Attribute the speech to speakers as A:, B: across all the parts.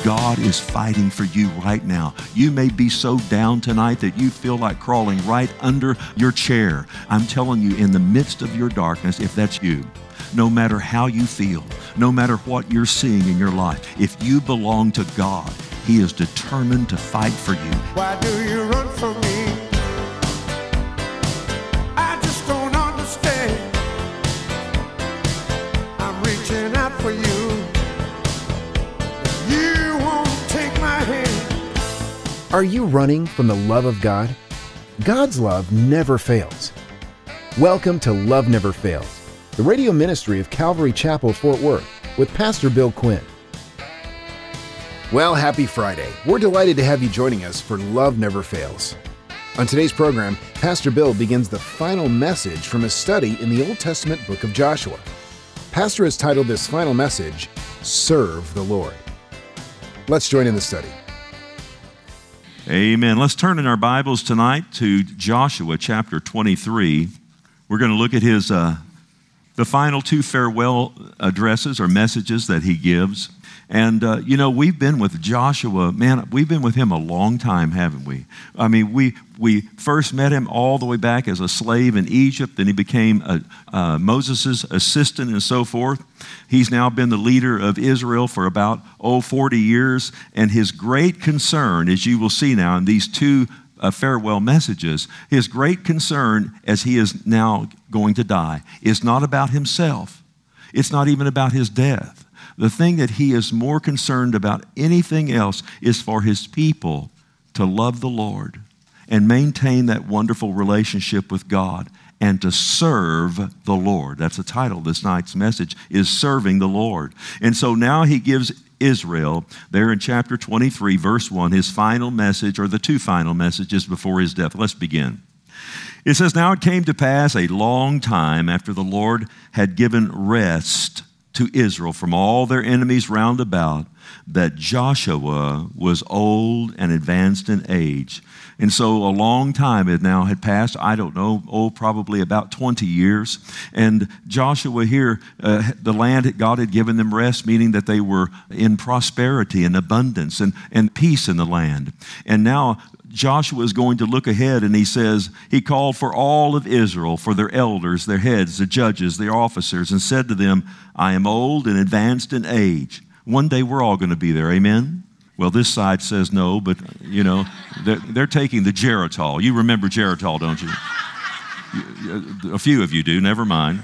A: God is fighting for you right now. You may be so down tonight that you feel like crawling right under your chair. I'm telling you, in the midst of your darkness, if that's you, no matter how you feel, no matter what you're seeing in your life, if you belong to God, He is determined to fight for you.
B: Why do you run from me? I just don't understand. I'm reaching out for you. You won't take my hand.
C: Are you running from the love of God? God's love never fails. Welcome to Love Never Fails, the radio ministry of Calvary Chapel, Fort Worth, with Pastor Bill Quinn. Well, happy Friday. We're delighted to have you joining us for Love Never Fails. On today's program, Pastor Bill begins the final message from his study in the Old Testament book of Joshua. Pastor has titled this final message, Serve the Lord. Let's join in the study.
A: Amen. Let's turn in our Bibles tonight to Joshua chapter 23. We're going to look at his the final two farewell addresses or messages that he gives. And, we've been with Joshua, man, we've been with him a long time, haven't we? I mean, we first met him all the way back as a slave in Egypt, then he became Moses' assistant and so forth. He's now been the leader of Israel for about, 40 years, and his great concern, as you will see now in these two farewell messages, his great concern as he is now going to die is not about himself. It's not even about his death. The thing that he is more concerned about anything else is for his people to love the Lord and maintain that wonderful relationship with God and to serve the Lord. That's the title of this night's message, is Serving the Lord. And so now he gives Israel, there in chapter 23, verse 1, his final message, or the two final messages before his death. Let's begin. It says, "Now it came to pass a long time after the Lord had given rest to Israel from all their enemies round about, that Joshua was old and advanced in age." And so a long time had passed, I don't know, probably about 20 years. And Joshua here, the land, God had given them rest, meaning that they were in prosperity and abundance and peace in the land. And now Joshua is going to look ahead, and he says, he called for all of Israel, for their elders, their heads, the judges, their officers, and said to them, "I am old and advanced in age." One day we're all going to be there, amen? Well, this side says no, but, they're taking the Geritol. You remember Geritol, don't you? A few of you do, never mind.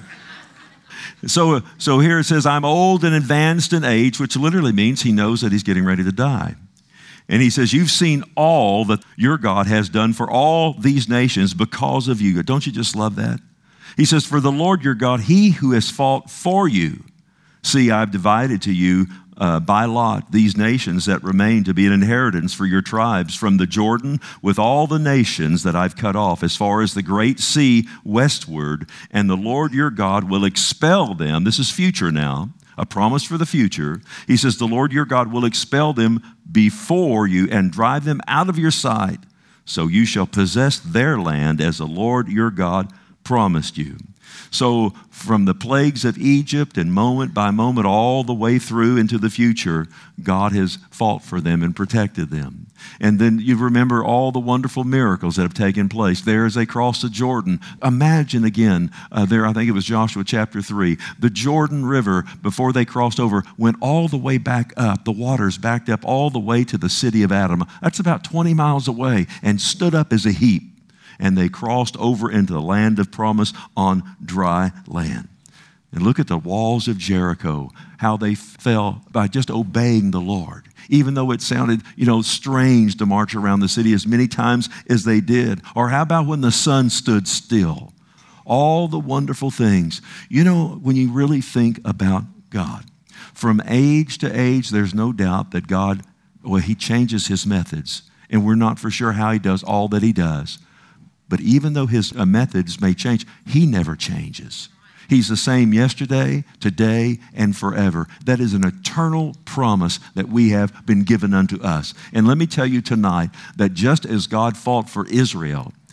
A: So here it says, "I'm old and advanced in age," which literally means he knows that he's getting ready to die. And he says, "You've seen all that your God has done for all these nations because of you." Don't you just love that? He says, "For the Lord your God, He who has fought for you. See, I've divided to you by lot these nations that remain to be an inheritance for your tribes from the Jordan with all the nations that I've cut off as far as the great sea westward. And the Lord your God will expel them." This is future now, a promise for the future. He says, "The Lord your God will expel them before you and drive them out of your sight. So you shall possess their land as the Lord your God promised you." So from the plagues of Egypt and moment by moment all the way through into the future, God has fought for them and protected them. And then you remember all the wonderful miracles that have taken place there as they crossed the Jordan. Imagine again, there I think it was Joshua chapter 3, the Jordan River before they crossed over went all the way back up. The waters backed up all the way to the city of Adam. That's about 20 miles away and stood up as a heap. And they crossed over into the land of promise on dry land. And look at the walls of Jericho, how they fell by just obeying the Lord. Even though it sounded, strange to march around the city as many times as they did. Or how about when the sun stood still? All the wonderful things. When you really think about God, from age to age, there's no doubt that God, He changes His methods. And we're not for sure how He does all that He does. But even though His methods may change, He never changes. He's the same yesterday, today, and forever. That is an eternal promise that we have been given unto us. And let me tell you tonight that just as God fought for Israel,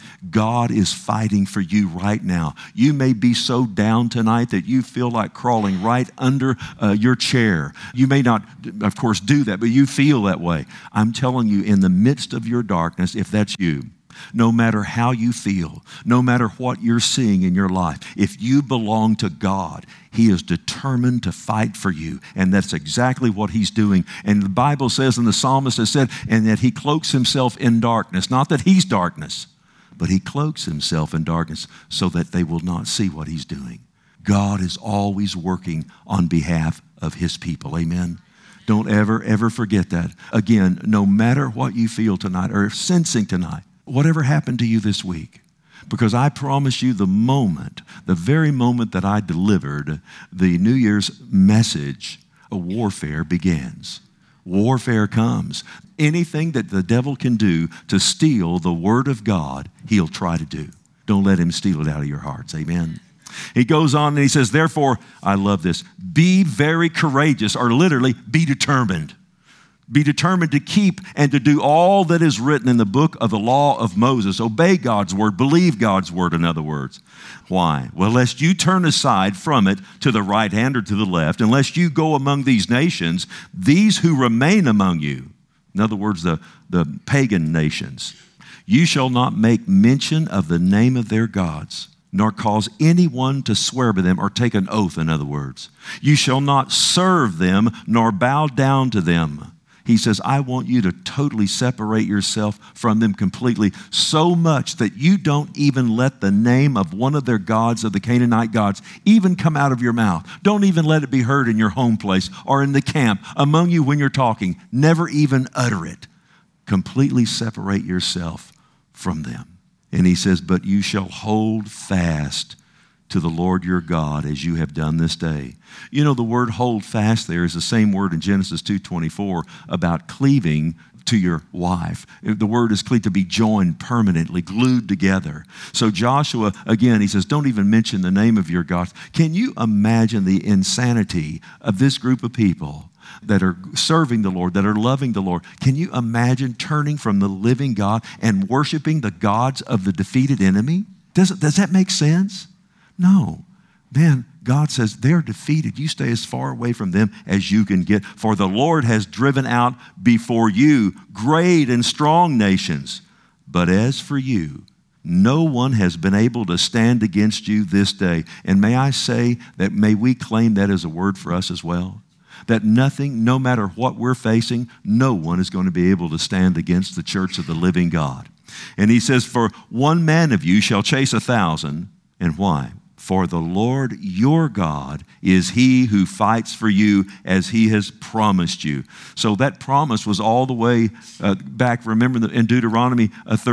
A: God is fighting for you right now. You may be so down tonight that you feel like crawling right under your chair. You may not, of course, do that, but you feel that way. I'm telling you, in the midst of your darkness, if that's you, no matter how you feel, no matter what you're seeing in your life, if you belong to God, He is determined to fight for you. And that's exactly what He's doing. And the Bible says, and the psalmist has said, and that He cloaks Himself in darkness. Not that He's darkness, but He cloaks Himself in darkness so that they will not see what He's doing. God is always working on behalf of His people. Amen. Don't ever forget that. Again, no matter what you feel tonight or sensing tonight, whatever happened to you this week, because I promise you the very moment that I delivered the New Year's message, a warfare begins. Warfare comes. Anything that the devil can do to steal the Word of God, he'll try to do. Don't let him steal it out of your hearts. Amen. He goes on and he says, therefore, I love this, be very courageous, or literally, be determined. Be determined to keep and to do all that is written in the book of the law of Moses. Obey God's word, believe God's word, in other words. Why? Well, lest you turn aside from it to the right hand or to the left, unless you go among these nations, these who remain among you, in other words, the pagan nations, you shall not make mention of the name of their gods, nor cause anyone to swear by them or take an oath, in other words. You shall not serve them, nor bow down to them. He says, I want you to totally separate yourself from them completely, so much that you don't even let the name of one of their gods, of the Canaanite gods, even come out of your mouth. Don't even let it be heard in your home place or in the camp among you when you're talking. Never even utter it. Completely separate yourself from them. And he says, but you shall hold fast to the Lord your God as you have done this day. You know, the word hold fast there is the same word in Genesis 2:24 about cleaving to your wife. The word is to be joined permanently, glued together. So Joshua, again, he says, don't even mention the name of your God. Can you imagine the insanity of this group of people that are serving the Lord, that are loving the Lord? Can you imagine turning from the living God and worshiping the gods of the defeated enemy? Does that make sense? No. Man, God says they're defeated. You stay as far away from them as you can get. For the Lord has driven out before you great and strong nations. But as for you, no one has been able to stand against you this day. And may I say that may we claim that as a word for us as well? That nothing, no matter what we're facing, no one is going to be able to stand against the church of the living God. And he says, for one man of you shall chase 1,000. And why? For the Lord your God is He who fights for you as He has promised you. So that promise was all the way back, remember in Deuteronomy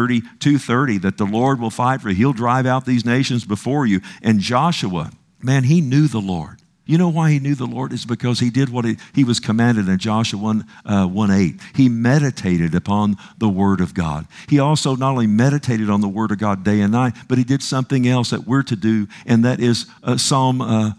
A: 32:30, that the Lord will fight for you. He'll drive out these nations before you. And Joshua, man, he knew the Lord. You know why he knew the Lord? Is because he did what he was commanded in Joshua 1:8. He meditated upon the Word of God. He also not only meditated on the Word of God day and night, but he did something else that we're to do, and that is Psalm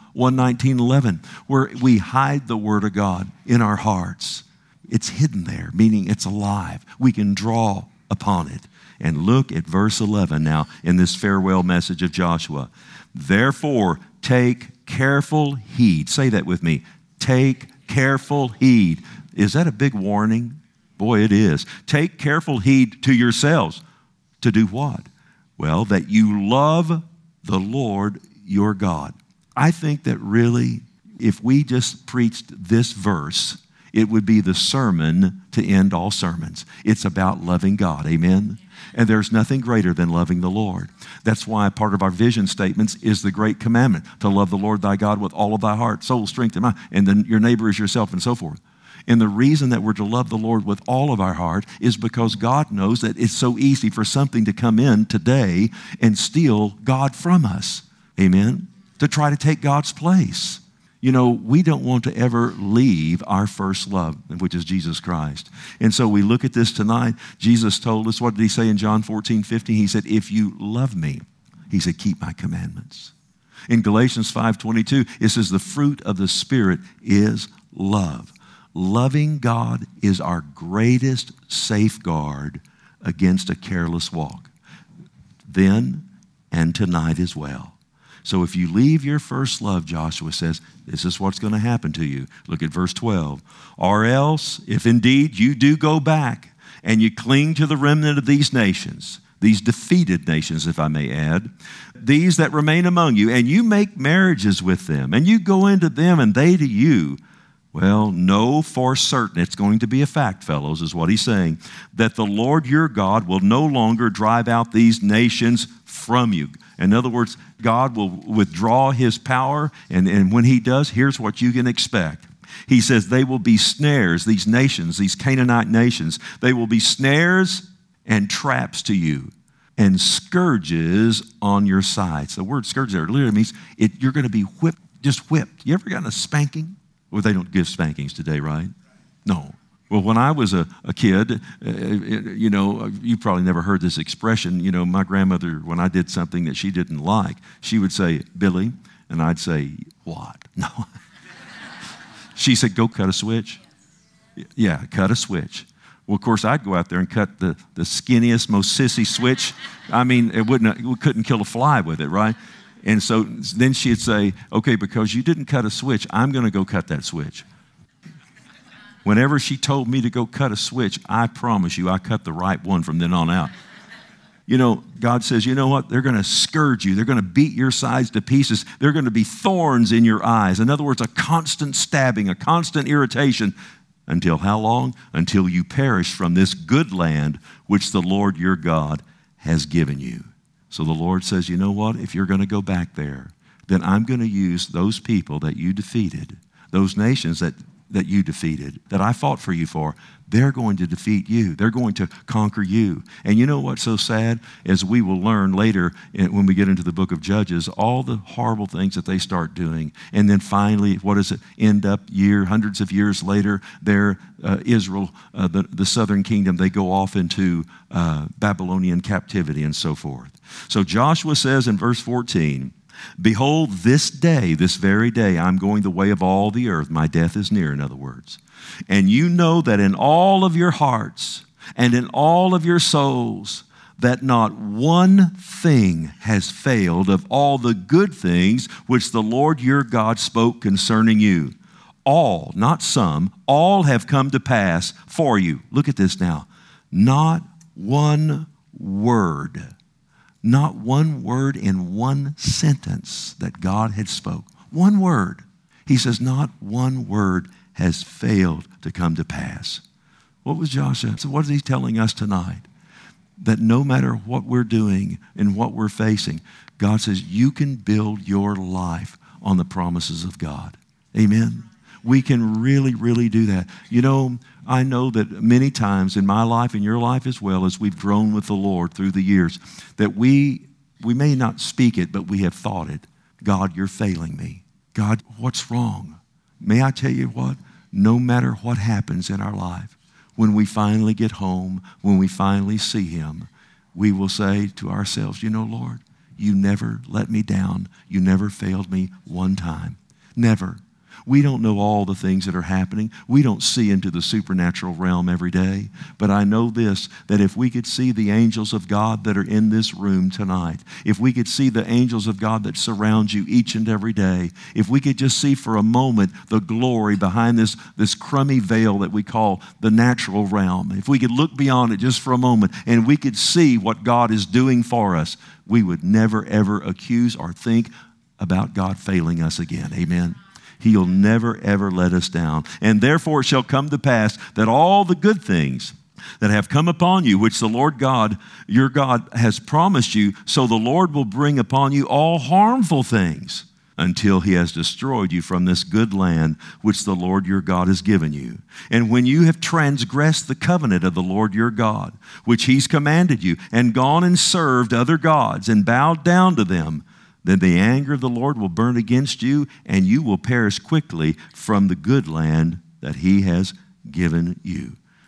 A: 119:11, where we hide the Word of God in our hearts. It's hidden there, meaning it's alive. We can draw upon it. And look at verse 11 now in this farewell message of Joshua. Therefore, take careful heed. Say that with me. Take careful heed. Is that a big warning? Boy, it is. Take careful heed to yourselves. To do what? Well, that you love the Lord your God. I think that really, if we just preached this verse, it would be the sermon to end all sermons. It's about loving God. Amen? And there's nothing greater than loving the Lord. That's why part of our vision statements is the great commandment, to love the Lord thy God with all of thy heart, soul, strength, and mind, and then your neighbor is yourself, and so forth. And the reason that we're to love the Lord with all of our heart is because God knows that it's so easy for something to come in today and steal God from us. Amen? To try to take God's place. You know, we don't want to ever leave our first love, which is Jesus Christ. And so we look at this tonight. Jesus told us, what did he say in John 14:15? He said, if you love me, he said, keep my commandments. In Galatians 5:22, it says, the fruit of the Spirit is love. Loving God is our greatest safeguard against a careless walk. then and tonight as well. So if you leave your first love, Joshua says, this is what's going to happen to you. Look at verse 12. Or else, if indeed you do go back and you cling to the remnant of these nations, these defeated nations, if I may add, these that remain among you, and you make marriages with them, and you go into them and they to you, well, know for certain, it's going to be a fact, fellows, is what he's saying, that the Lord your God will no longer drive out these nations from you. In other words, God will withdraw his power, and when he does, here's what you can expect. He says they will be snares, these nations, these Canaanite nations, they will be snares and traps to you, and scourges on your sides. The word scourge there literally means you're going to be whipped, just whipped. You ever gotten a spanking? Well, they don't give spankings today, right? No. Well, when I was a kid, you probably never heard this expression. You know, my grandmother, when I did something that she didn't like, she would say, Billy, and I'd say, what? No. She said, go cut a switch. Yeah, cut a switch. Well, of course, I'd go out there and cut the skinniest, most sissy switch. I mean, we couldn't kill a fly with it, right? And so then she'd say, okay, because you didn't cut a switch, I'm going to go cut that switch. Whenever she told me to go cut a switch, I promise you, I cut the right one from then on out. You know, God says, you know what? They're going to scourge you. They're going to beat your sides to pieces. They're going to be thorns in your eyes. In other words, a constant stabbing, a constant irritation. Until how long? Until you perish from this good land which the Lord your God has given you. So the Lord says, you know what? If you're going to go back there, then I'm going to use those people that you defeated, those nations that you defeated, that I fought for you for. They're going to defeat you. They're going to conquer you. And you know what's so sad? As we will learn later when we get into the book of Judges, all the horrible things that they start doing. And then finally, what does it end up hundreds of years later? Israel, the southern kingdom, they go off into Babylonian captivity and so forth. So Joshua says in verse 14, behold, this day, this very day, I'm going the way of all the earth. My death is near, in other words. And you know that in all of your hearts and in all of your souls, that not one thing has failed of all the good things which the Lord your God spoke concerning you. All, not some, all have come to pass for you. Look at this now. Not one word in one sentence that God had spoke. One word. He says, not one word has failed to come to pass. What was Joshua? So what is he telling us tonight? That no matter what we're doing and what we're facing, God says you can build your life on the promises of God. Amen. We can really, really do that. You know, I know that many times in my life and your life as well, as we've grown with the Lord through the years, that we may not speak it, but we have thought it. God, you're failing me. God, what's wrong? May I tell you what? No matter what happens in our life, when we finally get home, when we finally see him, we will say to ourselves, you know, Lord, you never let me down. You never failed me one time. Never. We don't know all the things that are happening. We don't see into the supernatural realm every day. But I know this, that if we could see the angels of God that are in this room tonight, if we could see the angels of God that surround you each and every day, if we could just see for a moment the glory behind this crummy veil that we call the natural realm, if we could look beyond it just for a moment and we could see what God is doing for us, we would never, ever accuse or think about God failing us again. Amen. He'll never, ever let us down. And therefore it shall come to pass that all the good things that have come upon you, which the Lord God, your God, has promised you, so the Lord will bring upon you all harmful things until he has destroyed you from this good land which the Lord your God has given you. And when you have transgressed the covenant of the Lord your God, which he's commanded you, and gone and served other gods and bowed down to them, then the anger of the Lord will burn against you, and you will perish quickly from the good land that he has given you.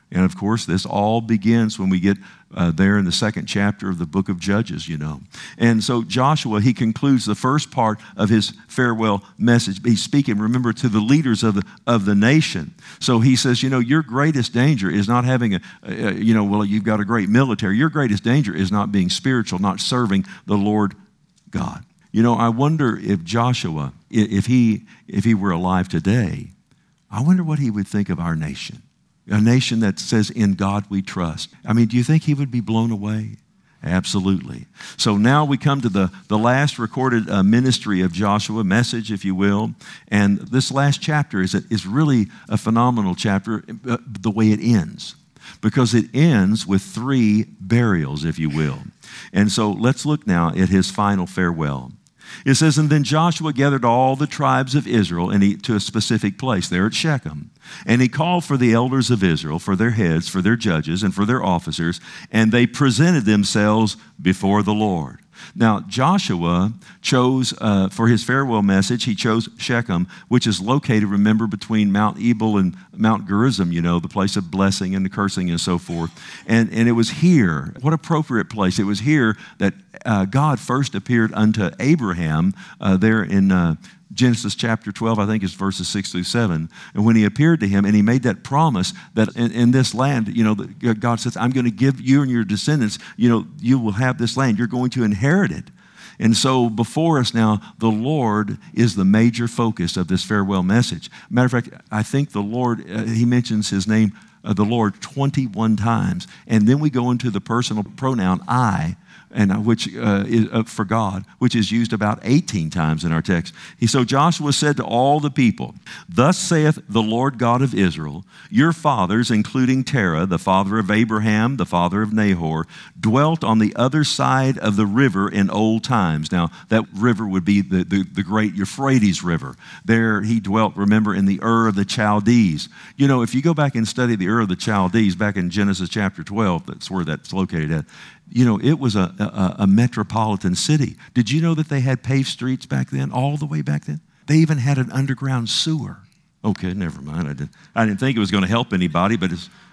A: And of course, this all begins when we get there in the second chapter of the book of Judges, you know. And so Joshua, he concludes the first part of his farewell message. He's speaking, remember, to the leaders of the nation. So he says, you know, your greatest danger is not having well, you've got a great military. Your greatest danger is not being spiritual, not serving the Lord God. You know, I wonder if Joshua, if he were alive today, I wonder what he would think of our nation. A nation that says, in God we trust. I mean, do you think he would be blown away? Absolutely. So now we come to the last recorded ministry of Joshua, message, if you will. And this last chapter is really a phenomenal chapter, the way it ends. Because it ends with 3 burials, if you will. And so let's look now at his final farewell. It says, and then Joshua gathered all the tribes of Israel to a specific place there at Shechem. And he called for the elders of Israel, for their heads, for their judges, and for their officers, and they presented themselves before the Lord. Now, Joshua chose, for his farewell message, he chose Shechem, which is located, remember, between Mount Ebal and Mount Gerizim, you know, the place of blessing and the cursing and so forth. And it was here, what appropriate place, it was here that God first appeared unto Abraham there in Genesis chapter 12, I think it's verses 6 through 7. And when he appeared to him and he made that promise that in this land, you know, God says, I'm going to give you and your descendants, you know, you will have this land. You're going to inherit it. And so before us now, the Lord is the major focus of this farewell message. Matter of fact, I think the Lord, he mentions his name, the Lord, 21 times. And then we go into the personal pronoun I, and which is for God, which is used about 18 times in our text. So Joshua said to all the people, thus saith the Lord God of Israel, your fathers, including Terah, the father of Abraham, the father of Nahor, dwelt on the other side of the river in old times. Now, that river would be the great Euphrates River. There he dwelt, remember, in the Ur of the Chaldees. You know, if you go back and study the Ur of the Chaldees back in Genesis chapter 12, that's where that's located at. You know, it was a metropolitan city. Did you know that they had paved streets back then, all the way back then? They even had an underground sewer. Okay, never mind. I didn't think it was going to help anybody, but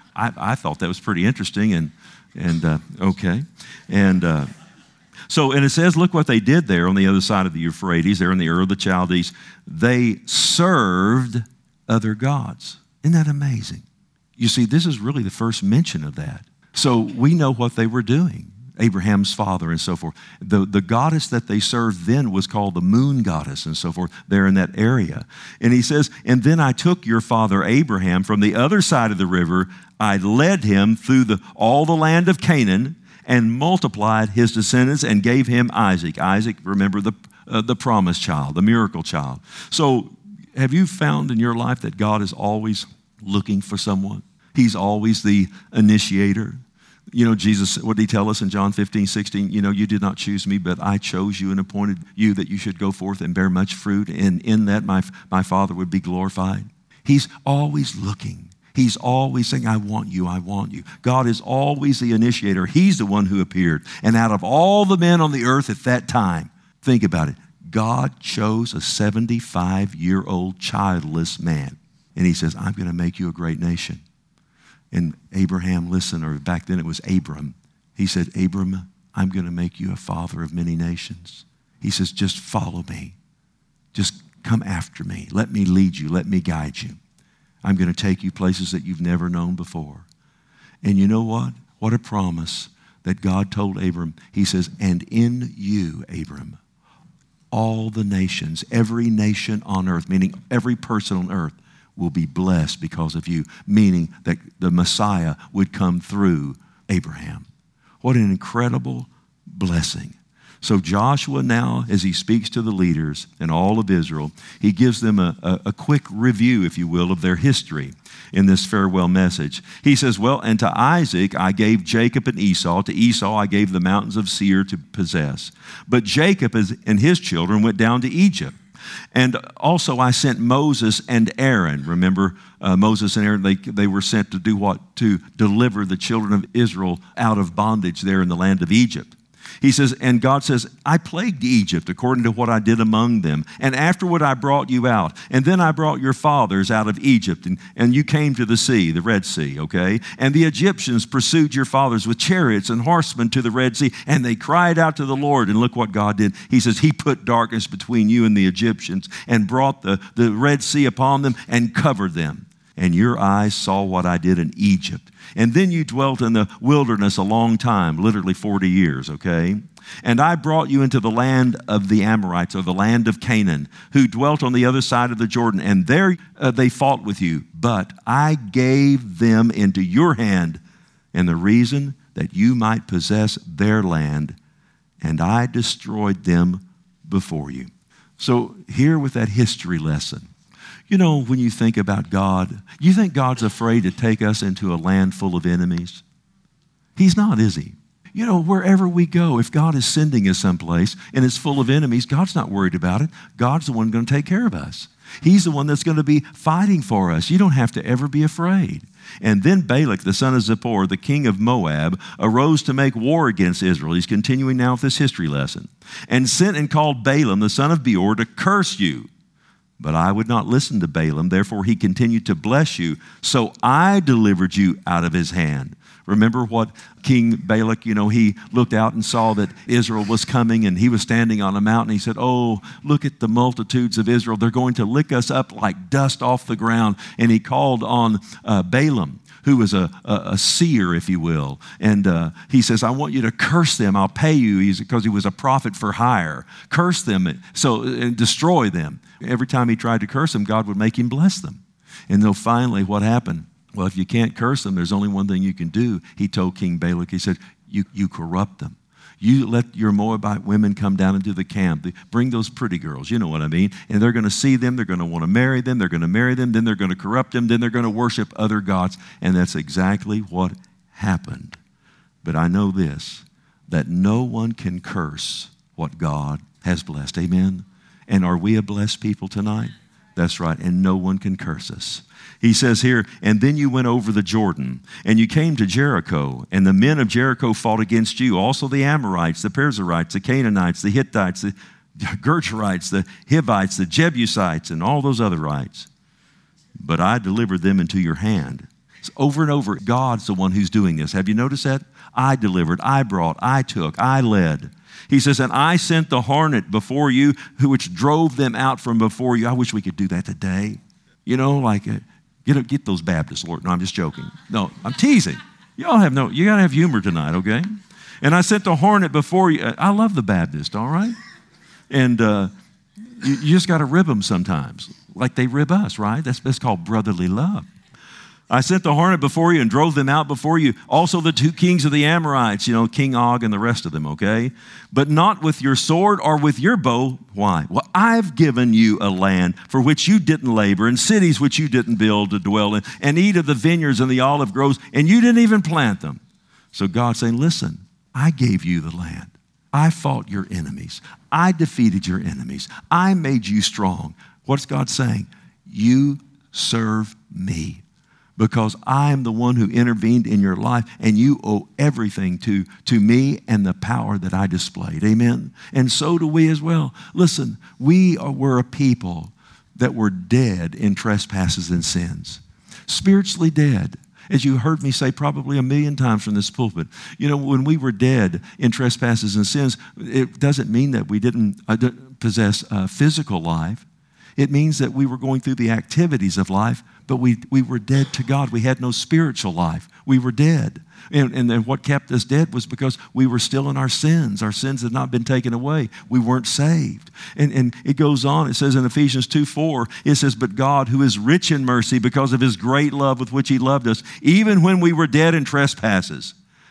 A: I thought that was pretty interesting. Okay. So it says, look what they did there on the other side of the Euphrates, there in the Ur of the Chaldees. They served other gods. Isn't that amazing? You see, this is really the first mention of that. So we know what they were doing, Abraham's father and so forth. The goddess that they served then was called the moon goddess and so forth there in that area. And he says, and then I took your father Abraham from the other side of the river. I led him through all the land of Canaan and multiplied his descendants and gave him Isaac. Isaac, remember, the promised child, the miracle child. So have you found in your life that God is always looking for someone? He's always the initiator. You know, Jesus, what did he tell us in John 15:16? You know, you did not choose me, but I chose you and appointed you that you should go forth and bear much fruit. And in that my Father would be glorified. He's always looking. He's always saying, I want you, I want you. God is always the initiator. He's the one who appeared. And out of all the men on the earth at that time, think about it, God chose a 75-year-old childless man. And he says, I'm going to make you a great nation. And Abraham listened, or back then it was Abram. He said, Abram, I'm going to make you a father of many nations. He says, just follow me. Just come after me. Let me lead you. Let me guide you. I'm going to take you places that you've never known before. And you know what? What a promise that God told Abram. He says, and in you, Abram, all the nations, every nation on earth, meaning every person on earth, will be blessed because of you, meaning that the Messiah would come through Abraham. What an incredible blessing. So Joshua now, as he speaks to the leaders and all of Israel, he gives them a quick review, if you will, of their history in this farewell message. He says, well, and to Isaac I gave Jacob and Esau. To Esau I gave the mountains of Seir to possess. But Jacob and his children went down to Egypt. And also I sent Moses and Aaron. Remember, Moses and Aaron, they were sent to do what? To deliver the children of Israel out of bondage there in the land of Egypt. He says, and God says, I plagued Egypt according to what I did among them. And afterward I brought you out. And then I brought your fathers out of Egypt. And you came to the sea, the Red Sea, okay? And the Egyptians pursued your fathers with chariots and horsemen to the Red Sea. And they cried out to the Lord. And look what God did. He says, he put darkness between you and the Egyptians and brought the Red Sea upon them and covered them. And your eyes saw what I did in Egypt. And then you dwelt in the wilderness a long time, literally 40 years, okay? And I brought you into the land of the Amorites, or the land of Canaan, who dwelt on the other side of the Jordan. And there they fought with you. But I gave them into your hand, and the reason that you might possess their land, and I destroyed them before you. So here with that history lesson, you know, when you think about God, you think God's afraid to take us into a land full of enemies? He's not, is he? You know, wherever we go, if God is sending us someplace and it's full of enemies, God's not worried about it. God's the one going to take care of us. He's the one that's going to be fighting for us. You don't have to ever be afraid. And then Balak, the son of Zippor, the king of Moab, arose to make war against Israel. He's continuing now with this history lesson. And sent and called Balaam, the son of Beor, to curse you. But I would not listen to Balaam, therefore he continued to bless you. So I delivered you out of his hand. Remember what King Balak, you know, he looked out and saw that Israel was coming, and he was standing on a mountain. He said, oh, look at the multitudes of Israel. They're going to lick us up like dust off the ground. And he called on Balaam, who was a seer, if you will. And he says, I want you to curse them. I'll pay you, because he was a prophet for hire. Curse them and destroy them. Every time he tried to curse them, God would make him bless them. And then finally, what happened? Well, if you can't curse them, there's only one thing you can do. He told King Balak, he said, you corrupt them. You let your Moabite women come down into the camp. Bring those pretty girls, you know what I mean? And they're going to see them. They're going to want to marry them. They're going to marry them. Then they're going to corrupt them. Then they're going to worship other gods. And that's exactly what happened. But I know this, that no one can curse what God has blessed. Amen? And are we a blessed people tonight? That's right. And no one can curse us. He says here, and then you went over the Jordan, and you came to Jericho, and the men of Jericho fought against you, also the Amorites, the Perizzites, the Canaanites, the Hittites, the Gershurites, the Hivites, the Jebusites, and all those other rights. But I delivered them into your hand. It's over and over, God's the one who's doing this. Have you noticed that? I delivered, I brought, I took, I led. He says, and I sent the hornet before you, which drove them out from before you. I wish we could do that today. You know, like, get those Baptists, Lord. No, I'm just joking. No, I'm teasing. You got to have humor tonight, okay? And I sent the hornet before you. I love the Baptists, all right? And you just got to rib them sometimes, like they rib us, right? That's called brotherly love. I sent the hornet before you and drove them out before you. Also the two kings of the Amorites, you know, King Og and the rest of them, okay? But not with your sword or with your bow. Why? Well, I've given you a land for which you didn't labor, and cities which you didn't build to dwell in, and eat of the vineyards and the olive groves, and you didn't even plant them. So God's saying, listen, I gave you the land. I fought your enemies. I defeated your enemies. I made you strong. What's God saying? You serve me. Because I am the one who intervened in your life, and you owe everything to me and the power that I displayed. Amen? And so do we as well. Listen, we're a people that were dead in trespasses and sins. Spiritually dead. As you heard me say probably 1,000,000 times from this pulpit, you know, when we were dead in trespasses and sins, it doesn't mean that we didn't possess a physical life. It means that we were going through the activities of life, but we were dead to God. We had no spiritual life. We were dead. And then what kept us dead was because we were still in our sins. Our sins had not been taken away. We weren't saved. And it goes on. It says in Ephesians 2:4, it says, but God, who is rich in mercy because of his great love with which he loved us, even when we were dead in trespasses,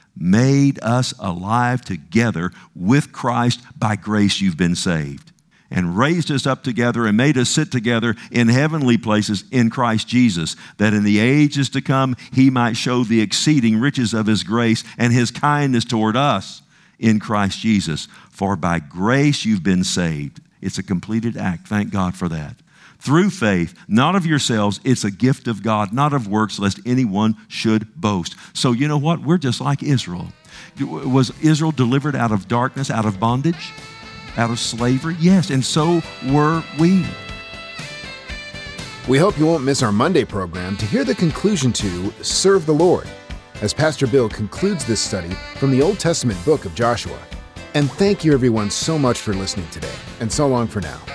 A: made us alive together with Christ. By grace you've been saved. And raised us up together and made us sit together in heavenly places in Christ Jesus, that in the ages to come he might show the exceeding riches of his grace and his kindness toward us in Christ Jesus. For by grace you've been saved. It's a completed act. Thank God for that. Through faith, not of yourselves, it's a gift of God, not of works, lest anyone should boast. So you know what? We're just like Israel. Was Israel delivered out of darkness, out of bondage, out of slavery? Yes, and so were we.
C: We hope you won't miss our Monday program to hear the conclusion to Serve the Lord, as Pastor Bill concludes this study from the Old Testament book of Joshua. And thank you everyone so much for listening today, and so long for now.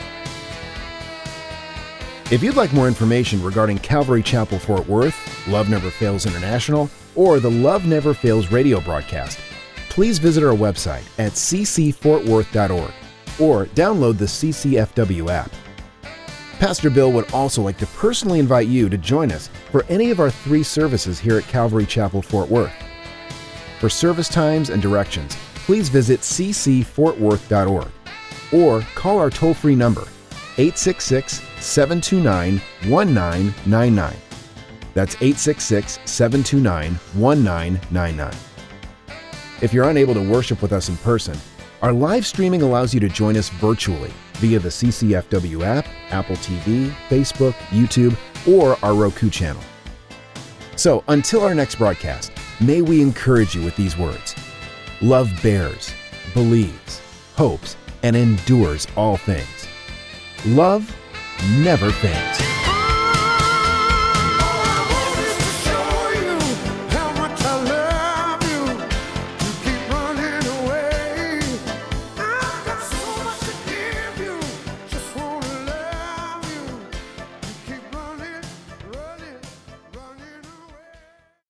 C: If you'd like more information regarding Calvary Chapel Fort Worth, Love Never Fails International, or the Love Never Fails radio broadcast, please visit our website at ccfortworth.org or download the CCFW app. Pastor Bill would also like to personally invite you to join us for any of our 3 services here at Calvary Chapel Fort Worth. For service times and directions, please visit ccfortworth.org or call our toll-free number, 866-729-1999. That's 866-729-1999. If you're unable to worship with us in person, our live streaming allows you to join us virtually via the CCFW app, Apple TV, Facebook, YouTube, or our Roku channel. So until our next broadcast, may we encourage you with these words. Love bears, believes, hopes, and endures all things. Love never fails.